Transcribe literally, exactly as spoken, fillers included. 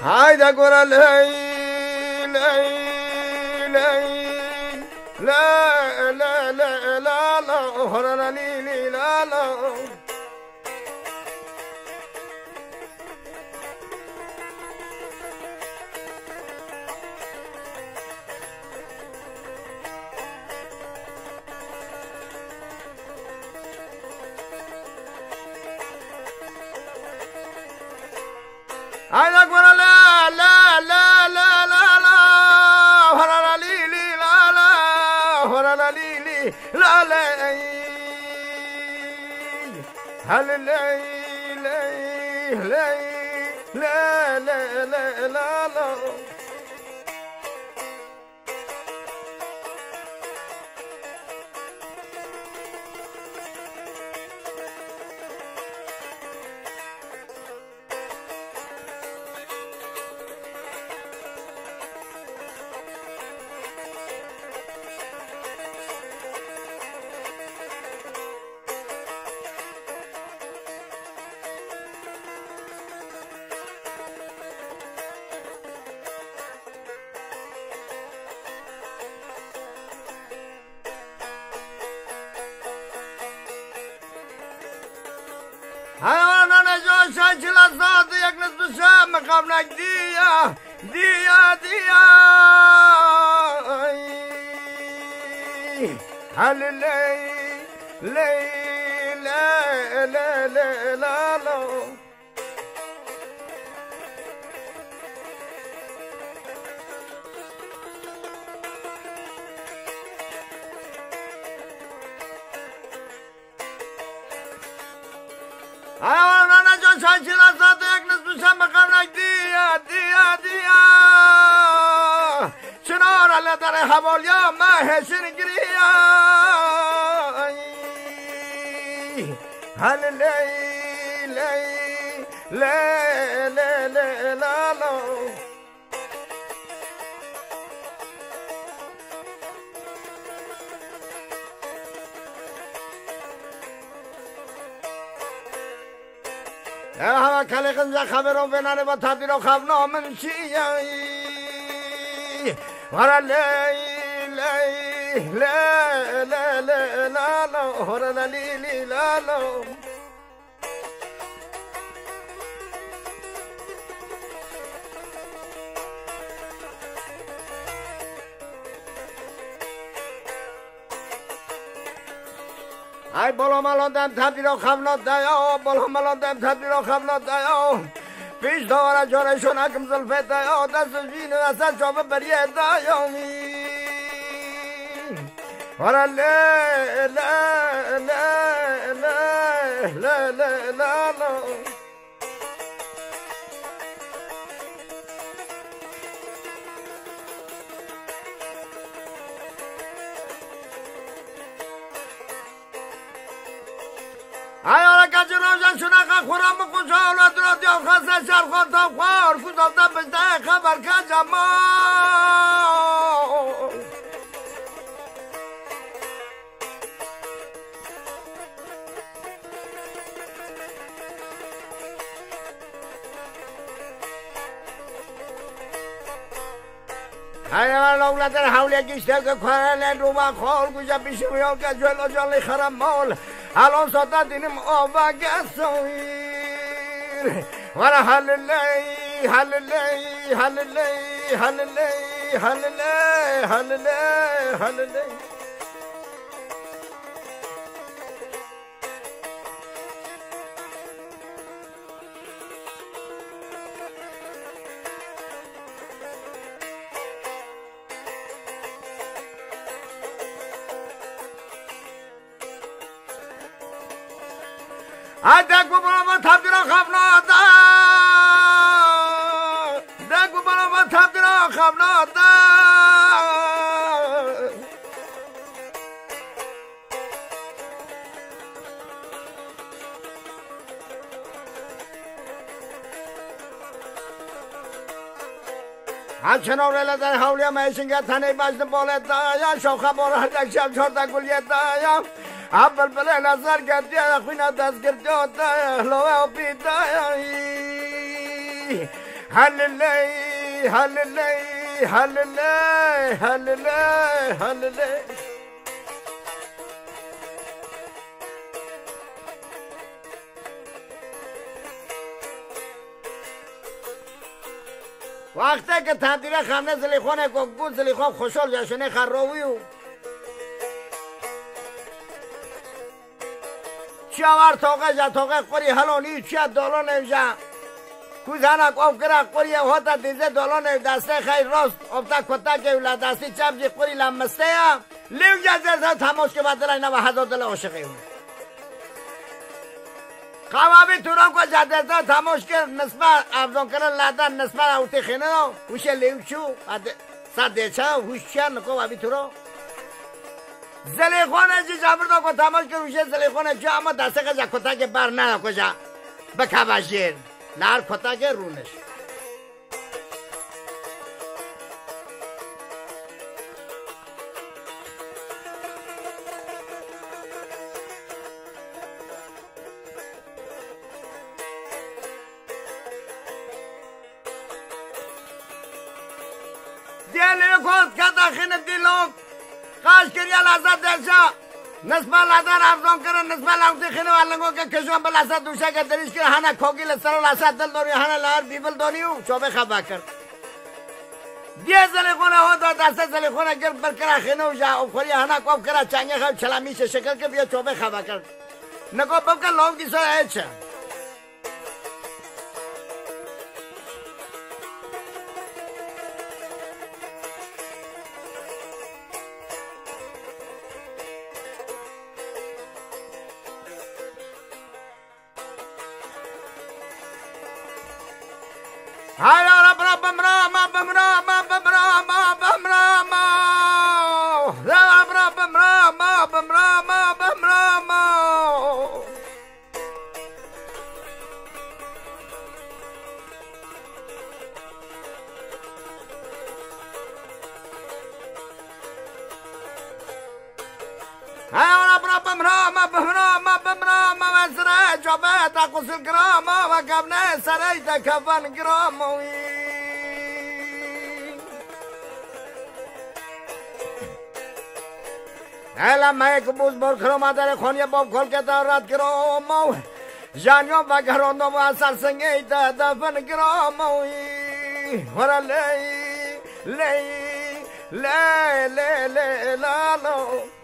هايدا قرا لي لي لي لا لا لا لا لا هرنا لي لي لا لا هايدا قرا لا لا لا لا لا لا هرنا لي لي لا لا هرنا لي لي لا لا هل لي لي لي لا لا لا لا لا حیوانا نجاشا چلا ساعت یک نصف شب مقام نک دیا دیا دیا هل لی لی لا لا لا لا لا حیوانا نجاشا چلا ساعت یک نصف شب مقام نک دیا دیا دیا چنار علی در حوالیا مهشن گریا هل لی لی لی لی لی لا لا هوا کلی قنزه خبرو بنانه با تبدیل و خبنا من چیایی ورا لی لی لی لی لی لا لا ورا لی لی لا لا ای بالا مالان دم تبدیل و خبنات دیا بالا مالان دم تبدیل و خبنات دیا پیش داره جارشون حکم زلفت دیا دستش بینه دستش شابه بریه دیا ورا لی لی لی لی لی لی لا لا ایالا کچی روشن شنقه خورم و خوش اولاد را دیا خسته شرخان تا خوار کدالتا بشته خبر که جمال ایالا اولاد در حوله گشته که کنه رو با خال گوشه پیشی بیا که جلو جلی خرم مال الان صدا دینم آبا گسویر ورا حل لی حل لی حل لی حل لی حل لی حل لی حل لی دگو بالا با تبدیل خبنا دا دگو بالا با تبدیل خبنا دا همچنان اولی در حولی میشنگه تنی بجد بالت دایا شوخه بار هر یک شب چهارده گلیت دایا اول بله نظر کردی خوینا دست گردی دایا لوه و پی دایا هللی هللی هللی هللی هللی وقتی که تندیره خمنه زلیخونه که گود زلیخون خوشحال جشنه خراویو چی آور توقع جا توقع قوری هلونی چی دالو نوشا کوزانک آف کرا قوری هوتا دیزه دالو نو دسته خیلی راست افتا کتا که اولا دستی چپ جی قوری لمسته یا لیو جا زرزا تماش که بدل اینا و هزار دل عاشقی هم خوابی تورم که جدرزا تماش که نسبت افزان کرن لدن نسبت اوتی خینه وشه لیو چو سر دیچه وش چه نکو وابی تورم زلیخونه چی جابر دو که تماش که وشه زلیخونه چو اما دسته که جا کتا که بر نه کجا بکوشیر لار کتا که رونش دیلی کود کتا خینه دیلوک خاش کریا لازد درشا نسبت لادن افزان کرن نسبت لامتی خینه والنگو که کشوان بلاسد دوشه که دریش کرن هنه کوگی لسر لاسد دل دوری هنه لار بیبل دونیو چوبه خبا کرد دیه زلیخونه ها دا دسته زلیخونه گر برکره خینه و جا افخوری هنه کوب کرد چنگه خواب چلامیش شکل که بیا چوبه خبا کرد نگو ببکر لوم کی سر ایچه هاي رب رب مرام بمرام بمرام بمرام رب رب مرام بمرام بمرام هاي رب رب مرام بمرام بمرام وزرع جبهة قصر جرام وقبنا سريت كفن جرام هلا ما يكبوز برخرو ما داره خوني باب خول که دارد گرامو جانیو و گراندو و اثر سنگی دفن گرامو ورا لی لی لی لی لی لالو